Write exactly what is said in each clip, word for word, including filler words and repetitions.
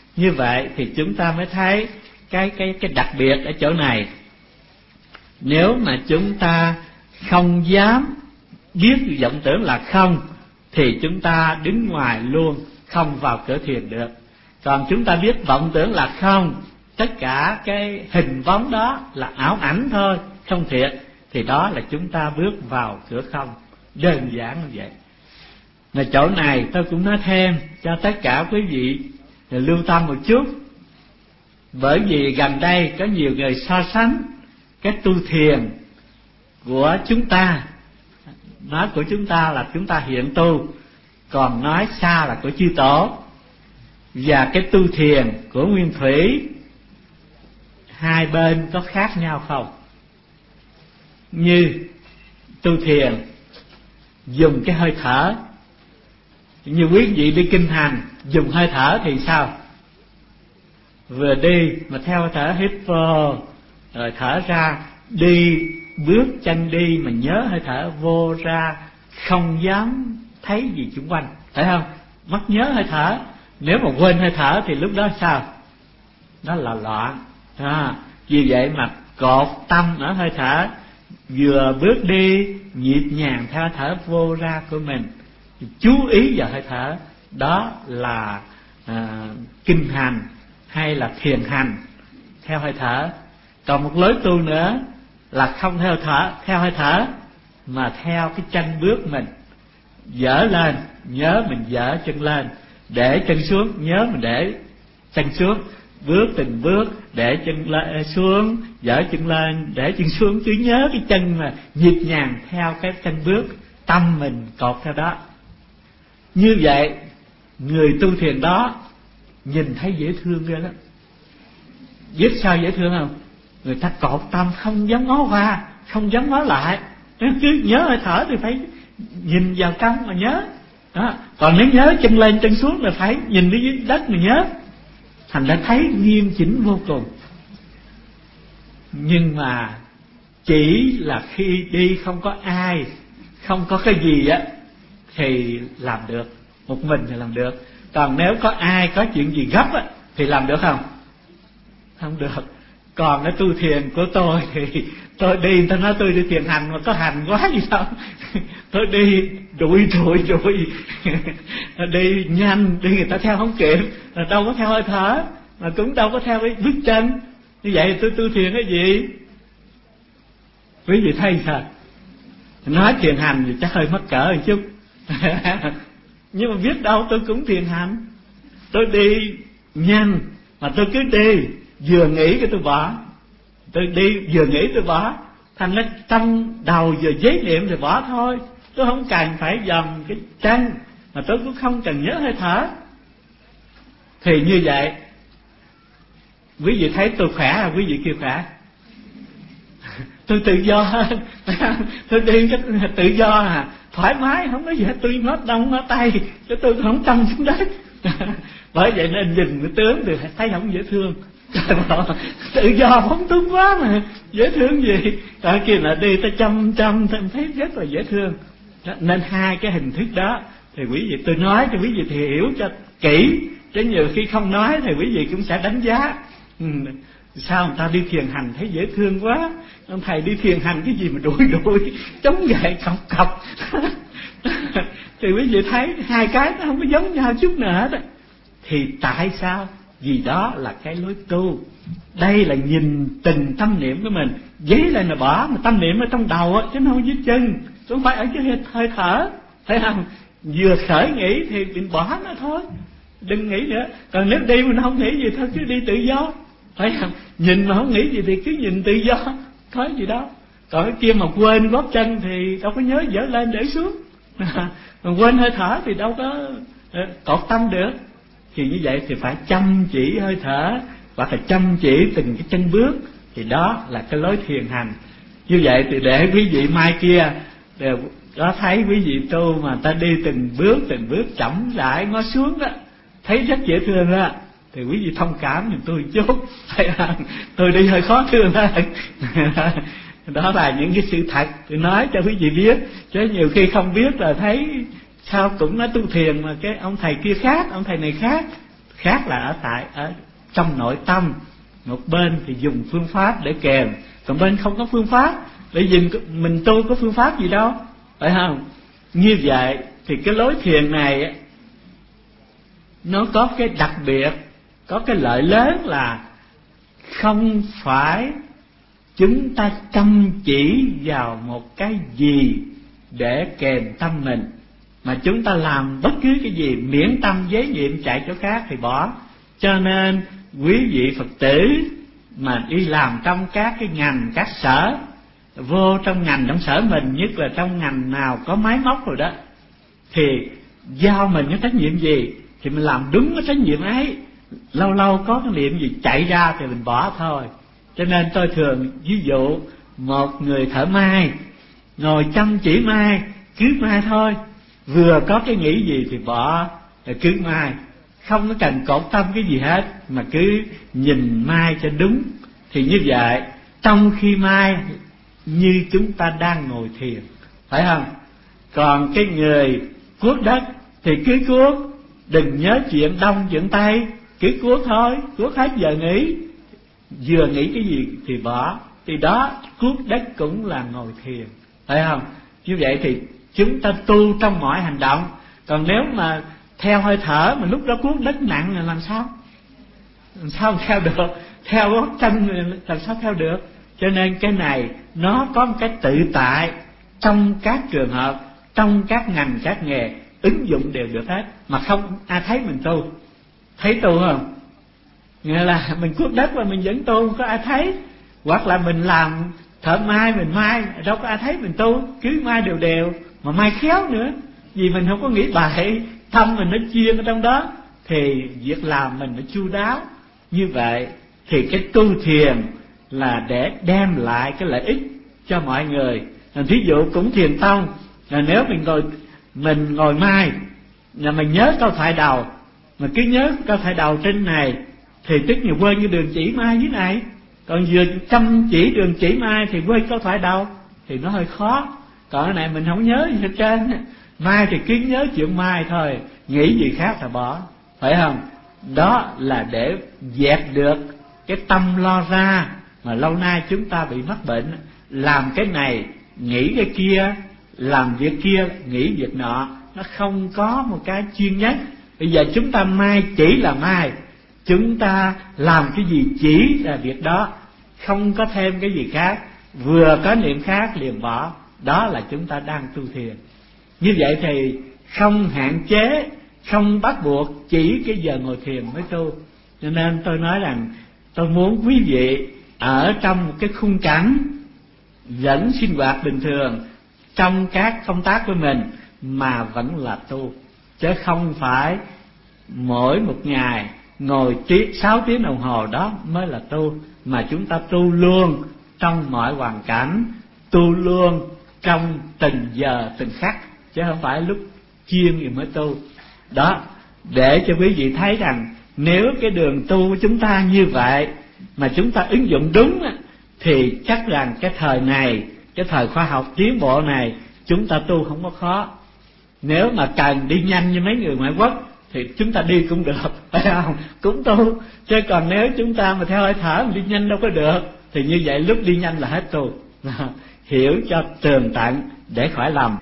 Như vậy thì chúng ta mới thấy cái cái cái đặc biệt ở chỗ này. Nếu mà chúng ta không dám biết vọng tưởng là không, thì chúng ta đứng ngoài luôn, không vào cửa thiền được. Còn chúng ta biết vọng tưởng là không, tất cả cái hình bóng đó là ảo ảnh thôi, không thiệt, thì đó là chúng ta bước vào cửa không. Đơn giản như vậy. Mà chỗ này tôi cũng nói thêm cho tất cả quý vị lưu tâm một chút. Bởi vì gần đây có nhiều người so sánh cái tu thiền của chúng ta, nói của chúng ta là chúng ta hiện tu, còn nói xa là của chư tổ, và cái tu thiền của Nguyên Thủy, hai bên có khác nhau không? Như tu thiền dùng cái hơi thở, như quý vị đi kinh hành dùng hơi thở thì sao? Vừa đi mà theo hơi thở hít vô rồi thở ra, đi bước chân đi mà nhớ hơi thở vô ra, không dám thấy gì xung quanh, phải không? Mất nhớ hơi thở. Nếu mà quên hơi thở thì lúc đó sao? Đó là loạn. À, vì vậy mà cột tâm ở hơi thở, vừa bước đi nhịp nhàng theo hơi thở vô ra của mình, chú ý vào hơi thở. Đó là à, kinh hành hay là thiền hành theo hơi thở. Còn một lối tu nữa là không theo thở, theo hơi thở, mà theo cái chân bước mình. Dở lên, nhớ mình dở chân lên, để chân xuống, nhớ mình để chân xuống, bước từng bước, để chân lên, xuống, dở chân lên, để chân xuống, cứ nhớ cái chân mà nhịp nhàng theo cái chân bước, tâm mình cột theo đó. Như vậy người tu thiền đó nhìn thấy dễ thương ghê lắm. Biết sao dễ thương không? Người ta cột tâm không dám ngó qua, không dám ngó lại, cứ nhớ hơi thở thì phải nhìn vào trong mà nhớ đó. Còn nếu nhớ chân lên chân xuống là phải nhìn đi dưới đất mà nhớ. Thành ra thấy nghiêm chỉnh vô cùng. Nhưng mà chỉ là khi đi không có ai, không có cái gì á, thì làm được. Một mình thì làm được. Còn nếu có ai, có chuyện gì gấp á, thì làm được không? Không được. Còn cái tu thiền của tôi thì tôi đi, người ta nói tôi đi thiền hành mà có hành quá gì đâu. Tôi đi đuổi đuổi đuổi đi nhanh, đi người ta theo không kịp, là đâu có theo hơi thở, mà cũng đâu có theo cái bước chân. Như vậy tôi tu thiền cái gì? Quý vị thấy sao? Nói thiền hành thì chắc hơi mắc cỡ một chút. Nhưng mà biết đâu tôi cũng thiền hành. Tôi đi nhanh mà tôi cứ đi, vừa nghĩ cái tôi bỏ. Tôi đi vừa nghĩ tôi bỏ. Thành ra trong đầu vừa giấy niệm thì bỏ thôi. Tôi không cần phải dòm cái chân, mà tôi cũng không cần nhớ hơi thở. Thì như vậy quý vị thấy tôi khỏe hay quý vị kia khỏe? Tôi tự do hơn. Tôi đi cái tự do à, thoải mái, không có gì hết. Tôi ngó đông ngó tay, chứ tôi không tâm xuống đất. Bởi vậy nên nhìn cái tướng thì thấy không dễ thương. Tự do phóng túng quá mà dễ thương gì. Còn kia là đi ta chăm chăm thấy rất là dễ thương. Nên hai cái hình thức đó thì quý vị, tôi nói cho quý vị thì hiểu cho kỹ, chứ nhiều khi không nói thì quý vị cũng sẽ đánh giá. Ừ, sao người ta đi thiền hành thấy dễ thương quá, ông thầy đi thiền hành cái gì mà đuổi đuổi chống gậy cọc cọc. Thì quý vị thấy hai cái nó không có giống nhau chút nào hết. Thì tại sao? Vì đó là cái lối tu. Đây là nhìn từng tâm niệm của mình. Giấy lên là bỏ, mà tâm niệm ở trong đầu á, chứ không dưới chân, không phải ở cái hơi thở, thấy không? Vừa khởi nghĩ thì mình bỏ nó thôi, đừng nghĩ nữa. Còn nếu đi mà nó không nghĩ gì thôi, cứ đi tự do, thấy không? Nhìn mà không nghĩ gì thì cứ nhìn tự do, có gì đâu. Còn cái kia mà quên gót chân thì đâu có nhớ dở lên để xuống. Mà quên hơi thở thì đâu có cột tâm được. Thì như vậy thì phải chăm chỉ hơi thở, hoặc là chăm chỉ từng cái chân bước. Thì đó là cái lối thiền hành. Như vậy thì để quý vị mai kia đều có thấy quý vị tu mà ta đi từng bước từng bước chậm rãi ngó xuống đó, thấy rất dễ thương đó, thì quý vị thông cảm giùm tôi chút. Tôi đi hơi khó thương đó. Đó là những cái sự thật tôi nói cho quý vị biết, chứ nhiều khi không biết là thấy sao cũng nói tu thiền mà cái ông thầy kia khác, ông thầy này khác, khác là ở tại ở trong nội tâm. Một bên thì dùng phương pháp để kèm, còn bên không có phương pháp. Bởi vì mình tu có phương pháp gì đâu, phải không? Như vậy thì cái lối thiền này nó có cái đặc biệt, có cái lợi lớn là không phải chúng ta chăm chỉ vào một cái gì để kèm tâm mình, mà chúng ta làm bất cứ cái gì miễn tâm giới nhiệm chạy chỗ khác thì bỏ. Cho nên quý vị Phật tử mà đi làm trong các cái ngành, các sở, vô trong ngành, trong sở mình, nhất là trong ngành nào có máy móc rồi đó, thì giao mình cái trách nhiệm gì thì mình làm đúng cái trách nhiệm ấy. Lâu lâu có cái niệm gì chạy ra thì mình bỏ thôi. Cho nên tôi thường ví dụ một người thợ may ngồi chăm chỉ may, cứ may thôi, vừa có cái nghĩ gì thì bỏ, cứ may, không có cần cột tâm cái gì hết, mà cứ nhìn may cho đúng. Thì như vậy trong khi may như chúng ta đang ngồi thiền, phải không? Còn cái người cuốc đất thì cứ cuốc, đừng nhớ chuyện đông chuyện tây, cứ cuốc thôi, cuốc hết giờ nghỉ, vừa nghĩ cái gì thì bỏ. Thì đó, cuốc đất cũng là ngồi thiền, phải không? Như vậy thì chúng ta tu trong mọi hành động. Còn nếu mà theo hơi thở mà lúc đó cuốc đất nặng là làm sao? Làm sao theo được? Theo gót chân làm sao theo được? Cho nên cái này nó có một cái tự tại trong các trường hợp, trong các ngành, các nghề, ứng dụng đều được hết, mà không ai thấy mình tu. Thấy tu không? Nghĩa là mình cuốc đất mà mình vẫn tu, không có ai thấy. Hoặc là mình làm thợ may, mình may, đâu có ai thấy mình tu, cứ may đều đều, mà may khéo nữa, vì mình không có nghĩ bậy, tâm mình nó chuyên ở trong đó, thì việc làm mình nó chu đáo. Như vậy thì cái tu thiền là để đem lại cái lợi ích cho mọi người. Thí dụ cũng thiền tông, là nếu mình ngồi mình ngồi mai là mình nhớ câu thoại đầu, mà cứ nhớ câu thoại đầu trên này thì tức là quên như đường chỉ mai dưới này. Còn vừa chăm chỉ đường chỉ mai thì quên câu thoại đầu thì nó hơi khó. Còn cái này mình không nhớ gì hết trơn, mai thì cứ nhớ chuyện mai thôi, nghĩ gì khác là bỏ, phải không? Đó là để dẹp được cái tâm lo ra mà lâu nay chúng ta bị mắc bệnh, làm cái này nghĩ cái kia, làm việc kia nghĩ việc nọ, nó không có một cái chuyên nhất. Bây giờ chúng ta mai chỉ là mai, chúng ta làm cái gì chỉ là việc đó, không có thêm cái gì khác, vừa có niệm khác liền bỏ. Đó là chúng ta đang tu thiền. Như vậy thì không hạn chế, không bắt buộc chỉ cái giờ ngồi thiền mới tu. Cho nên tôi nói rằng tôi muốn quý vị ở trong một cái khung cảnh vẫn sinh hoạt bình thường trong các công tác của mình mà vẫn là tu, chứ không phải mỗi một ngày ngồi sáu tiếng đồng hồ đó mới là tu, mà chúng ta tu luôn trong mọi hoàn cảnh, tu luôn trong từng giờ từng khắc, chứ không phải lúc chiên thì mới tu. Đó, để cho quý vị thấy rằng nếu cái đường tu của chúng ta như vậy mà chúng ta ứng dụng đúng thì chắc rằng cái thời này, cái thời khoa học tiến bộ này, chúng ta tu không có khó. Nếu mà cần đi nhanh như mấy người ngoại quốc thì chúng ta đi cũng được, phải không? Cũng tu. Chứ còn nếu chúng ta mà theo hơi thở mà đi nhanh đâu có được, thì như vậy lúc đi nhanh là hết tu. Hiểu cho tường tận để khỏi lầm.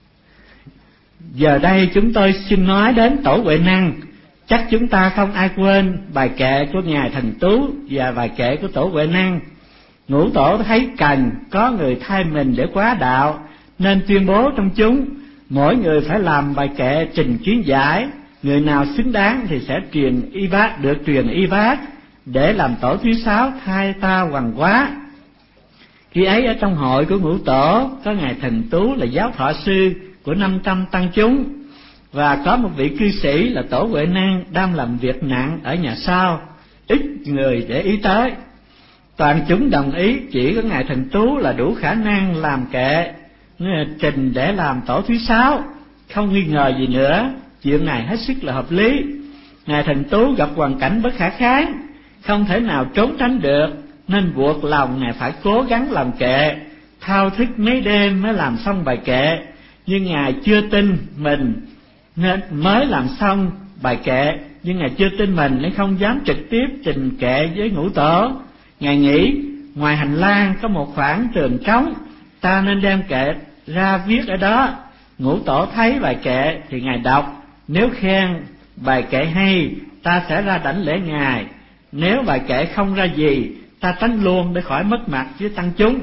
Giờ đây chúng tôi xin nói đến Tổ Huệ Năng. Chắc chúng ta không ai quên bài kệ của Ngài Thần Tú và bài kệ của Tổ Huệ Năng. Ngũ Tổ thấy cần có người thay mình để quá đạo, nên tuyên bố trong chúng, mỗi người phải làm bài kệ trình kiến giải, người nào xứng đáng thì sẽ truyền y bát, được truyền y bát, để làm tổ thứ sáu thay ta hoàng hóa. Khi ấy ở trong hội của Ngũ Tổ có Ngài Thần Tú là giáo thọ sư của năm trăm tăng chúng, và có một vị cư sĩ là Tổ Huệ Năng đang làm việc nặng ở nhà sau, ít người để ý tới. Toàn chúng đồng ý chỉ có Ngài Thần Tú là đủ khả năng làm kệ trình để làm tổ thứ sáu, không nghi ngờ gì nữa. Chuyện này hết sức là hợp lý. Ngài Thần Tú gặp hoàn cảnh bất khả kháng, không thể nào trốn tránh được, nên buộc lòng Ngài phải cố gắng làm kệ, thao thức mấy đêm mới làm xong bài kệ. Nhưng Ngài chưa tin mình nên mới làm xong bài kệ, nhưng Ngài chưa tin mình nên không dám trực tiếp trình kệ với Ngũ Tổ. Ngài nghĩ ngoài hành lang có một khoảng tường trống, ta nên đem kệ ra viết ở đó. Ngũ Tổ thấy bài kệ thì Ngài đọc, nếu khen bài kệ hay, ta sẽ ra đảnh lễ Ngài; nếu bài kệ không ra gì, ta tránh luôn để khỏi mất mặt với tăng chúng.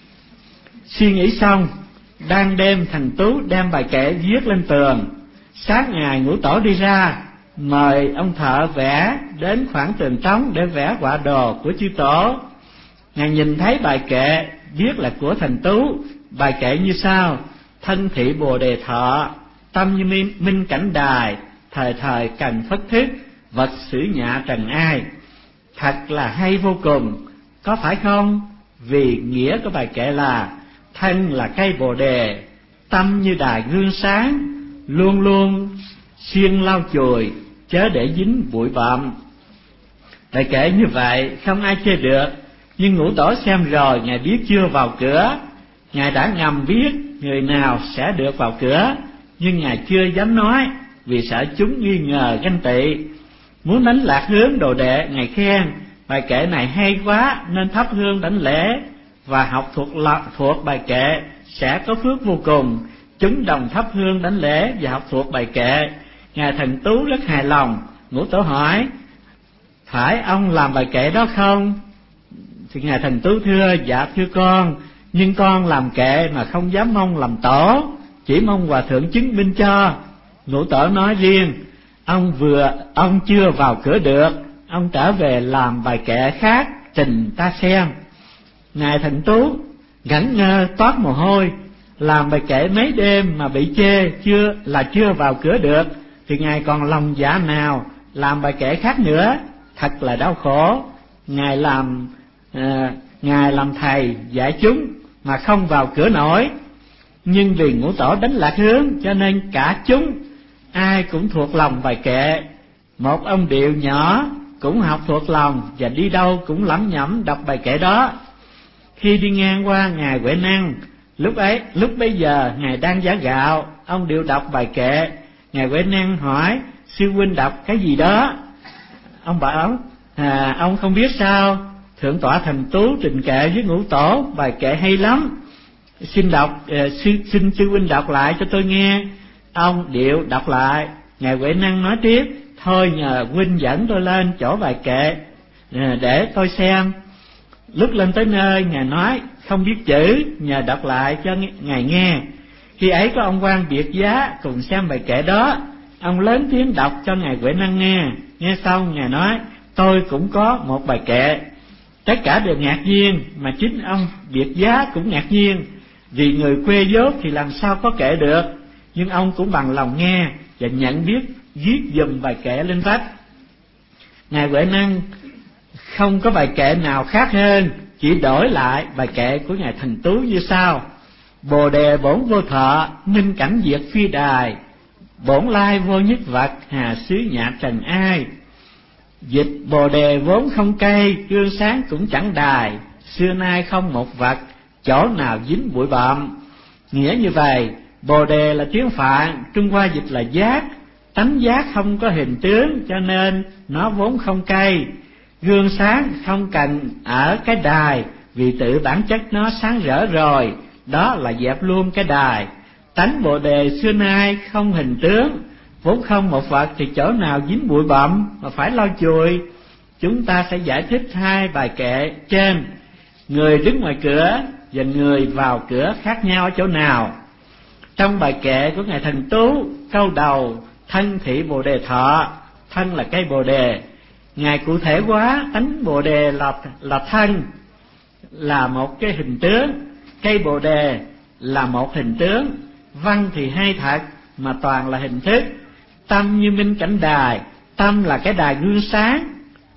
Suy nghĩ xong, đang đêm thằng Tú đem bài kệ viết lên tường. Sáng ngày Ngũ Tổ đi ra, mời ông thợ vẽ đến khoảng tường trống để vẽ họa đồ của chư Tổ. Ngài nhìn thấy bài kệ viết là của thằng Tú. Bài kệ như sau: thân thị Bồ Đề thọ, tâm như minh, minh cảnh đài, thời thời cần phất thức, vật xử nhạ trần ai. Thật là hay vô cùng, có phải không? Vì nghĩa của bài kệ là thân là cây Bồ Đề, tâm như đài gương sáng, luôn luôn siêng lau chùi, chớ để dính bụi bặm. Bài kệ như vậy không ai chê được, nhưng Ngũ Tổ xem rồi Ngài biết chưa vào cửa. Ngài đã ngầm biết người nào sẽ được vào cửa, nhưng Ngài chưa dám nói vì sợ chúng nghi ngờ ganh tị. Muốn đánh lạc hướng đồ đệ, Ngài khen bài kệ này hay quá nên thắp hương đảnh lễ, và học thuộc thuộc bài kệ sẽ có phước vô cùng. Chúng đồng thắp hương đảnh lễ và học thuộc bài kệ. Ngài Thần Tú rất hài lòng. Ngũ Tổ hỏi: phải ông làm bài kệ đó không? Thì Ngài Thần Tú thưa: dạ thưa con, nhưng con làm kệ mà không dám mong làm tổ, chỉ mong Hòa Thượng chứng minh cho. Ngũ Tổ nói riêng: ông vừa ông chưa vào cửa được, ông trở về làm bài kệ khác trình ta xem. Ngài Thần Tú ngẩn ngơ toát mồ hôi, làm bài kệ mấy đêm mà bị chê chưa là chưa vào cửa được, thì Ngài còn lòng dạ nào làm bài kệ khác nữa. Thật là đau khổ. Ngài làm à, Ngài làm thầy dạy chúng mà không vào cửa nổi. Nhưng vì Ngũ Tổ đánh lạc hướng, cho nên cả chúng ai cũng thuộc lòng bài kệ. Một ông điệu nhỏ cũng học thuộc lòng, và đi đâu cũng lẩm nhẩm đọc bài kệ đó. Khi đi ngang qua Ngài Huệ Năng, lúc ấy lúc bấy giờ Ngài đang giã gạo, ông điệu đọc bài kệ. Ngài Huệ Năng hỏi: sư huynh đọc cái gì đó? Ông bảo ông à, ông không biết sao? Thượng tọa Thần Tú trình kệ với Ngũ Tổ, bài kệ hay lắm, xin đọc uh, xin, xin sư huynh đọc lại cho tôi nghe. Ông điệu đọc lại. Ngài Huệ Năng nói tiếp: thôi nhờ huynh dẫn tôi lên chỗ bài kệ uh, để tôi xem. Lúc lên tới nơi, Ngài nói không biết chữ, nhờ đọc lại cho Ngài nghe. Khi ấy có ông quan biệt giá cùng xem bài kệ đó. Ông lớn tiếng đọc cho Ngài Huệ Năng nghe. Nghe xong Ngài nói: tôi cũng có một bài kệ. Tất cả đều ngạc nhiên, mà chính ông biệt giá cũng ngạc nhiên, vì người quê dốt thì làm sao có kệ được. Nhưng ông cũng bằng lòng nghe và nhận biết viết dùm bài kệ lên vách. Ngài Huệ Năng không có bài kệ nào khác hơn, chỉ đổi lại bài kệ của Ngài Thần Tú như sau: Bồ Đề bổn vô thọ, minh cảnh diệt phi đài, bổn lai vô nhất vật, hà xứ nhạ trần ai. Dịch: Bồ Đề vốn không cây, gương sáng cũng chẳng đài, xưa nay không một vật, chỗ nào dính bụi bặm. Nghĩa như vậy, Bồ Đề là tiếng Phạn, Trung Hoa dịch là giác. Tánh giác không có hình tướng, cho nên nó vốn không cây. Gương sáng không cần ở cái đài, vì tự bản chất nó sáng rỡ rồi, đó là dẹp luôn cái đài. Tánh Bồ Đề xưa nay không hình tướng, vốn không một vật, thì chỗ nào dính bụi bặm mà phải lau chùi. Chúng ta sẽ giải thích hai bài kệ trên. Người đứng ngoài cửa và người vào cửa khác nhau ở chỗ nào? Trong bài kệ của Ngài Thần Tú, câu đầu thân thị Bồ Đề thọ, thân là cây Bồ Đề. Ngài cụ thể hóa tánh Bồ Đề là, là thân, là một cái hình tướng, cây Bồ Đề là một hình tướng. Văn thì hay thật, mà toàn là hình thức. Tâm như minh cảnh đài, tâm là cái đài gương sáng.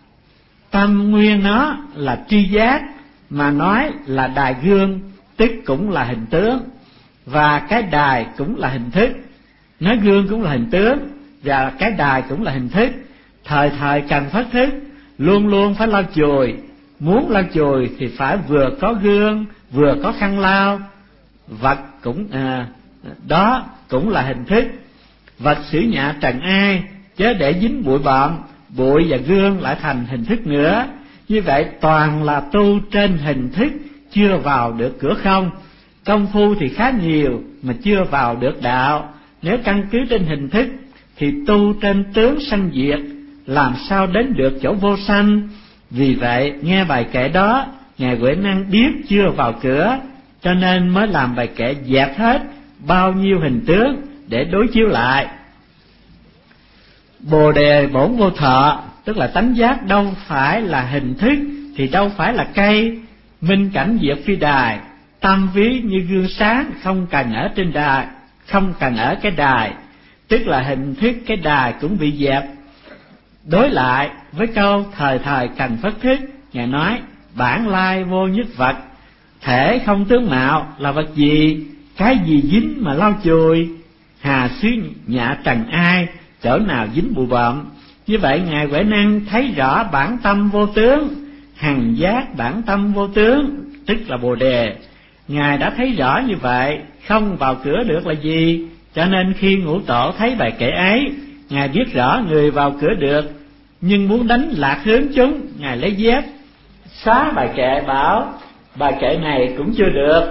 Tâm nguyên nó là tri giác, mà nói là đài gương tức cũng là hình tướng, và cái đài cũng là hình thức. Nói gương cũng là hình tướng, và cái đài cũng là hình thức. Thời thời cần phát thức, luôn luôn phải lau chùi. Muốn lau chùi thì phải vừa có gương, vừa có khăn lau. Vật cũng à, đó cũng là hình thức. Vật xử nhạ trần ai, chớ để dính bụi bặm, bụi và gương lại thành hình thức nữa. Như vậy toàn là tu trên hình thức, chưa vào được cửa không. Công phu thì khá nhiều mà chưa vào được đạo. Nếu căn cứ trên hình thức thì tu trên tướng sanh diệt, làm sao đến được chỗ vô sanh. Vì vậy nghe bài kệ đó, Ngài Huệ Năng biết chưa vào cửa, cho nên mới làm bài kệ dẹp hết bao nhiêu hình tướng để đối chiếu lại. Bồ đề bổn vô thọ, tức là tánh giác đâu phải là hình thức, thì đâu phải là cây. Minh cảnh diệt phi đài, tâm ví như gương sáng, không cần ở trên đài, không cần ở cái đài, tức là hình thức cái đài cũng bị dẹp. Đối lại với câu thời thời cần phất thức, Ngài nói bản lai vô nhất vật, thể không tướng mạo là vật gì, cái gì dính mà lau chùi, hà xứ nhạ trần ai, chỗ nào dính bụi bặm. Như vậy Ngài Huệ Năng thấy rõ bản tâm vô tướng, hằng giác bản tâm vô tướng, tức là Bồ đề. Ngài đã thấy rõ như vậy, không vào cửa được là gì, cho nên khi Ngũ Tổ thấy bài kệ ấy, Ngài biết rõ người vào cửa được, nhưng muốn đánh lạc hướng chúng, Ngài lấy dép xóa bài kệ, bảo bài kệ này cũng chưa được,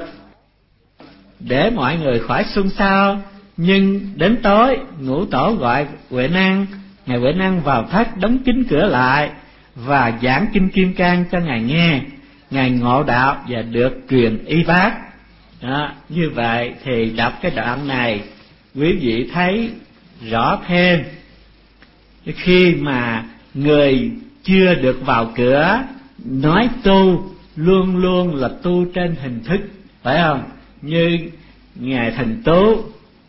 để mọi người khỏi xôn xao. Nhưng đến tối, Ngũ Tổ gọi Huệ Năng, Ngài Huệ Năng vào thất đóng kín cửa lại và giảng kinh Kim Cang cho Ngài nghe. Ngài ngộ đạo và được truyền y bác. Đó, như vậy thì đọc cái đoạn này, quý vị thấy rõ thêm. Khi mà người chưa được vào cửa, nói tu luôn luôn là tu trên hình thức, phải không? Như Ngài Thành Tú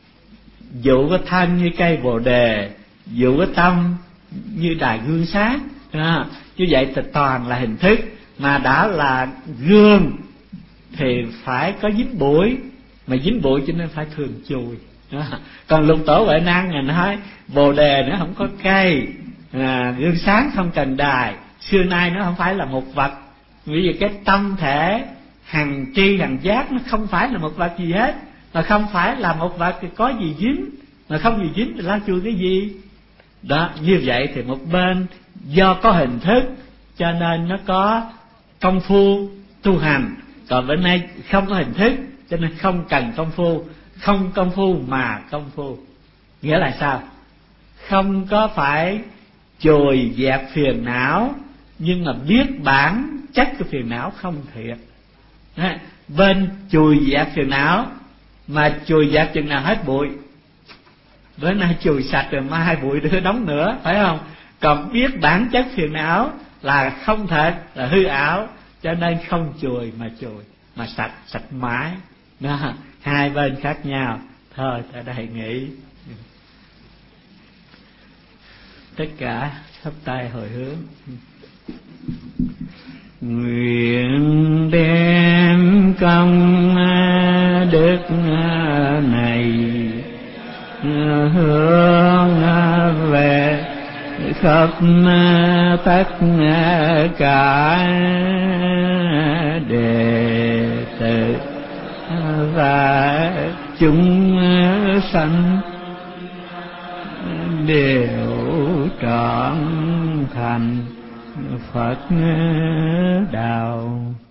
dụ cái thân như cây bồ đề, dụ cái tâm như đài gương sáng. À, như vậy thì toàn là hình thức, mà đã là gương thì phải có dính bụi, mà dính bụi cho nên phải thường chùi. À, còn Lục Tổ Huệ Năng Ngài nói bồ đề nó không có cây, à, gương sáng không cần đài, xưa nay nó không phải là một vật. Vì vậy cái tâm thể hằng tri hằng giác nó không phải là một vật gì hết, mà không phải là một vật thì có gì dính, mà không gì dính thì lau chùi cái gì. Đó, như vậy thì một bên do có hình thức cho nên nó có công phu tu hành, còn bên này không có hình thức cho nên không cần công phu. Không công phu mà công phu nghĩa là sao? Không có phải chùi dẹp phiền não, nhưng mà biết bản chất của phiền não không thiệt. Bên chùi dẹp phiền não mà chùi dẹp chừng nào hết bụi, bữa nay chùi sạch rồi mai bụi đưa đóng nữa, phải không? Còn biết bản chất phiền não là không thật, là hư ảo, cho nên không chùi mà chùi, mà sạch, sạch mãi. Đó, hai bên khác nhau. Thôi tại đây nghỉ. Tất cả sắp tay hồi hướng. Nguyện đem công đức này hướng về khắp tất cả đệ tử và chúng sanh đều trọn thành Phật đạo.